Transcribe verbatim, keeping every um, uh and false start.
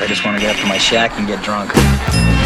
I just want to get up to my shack and get drunk.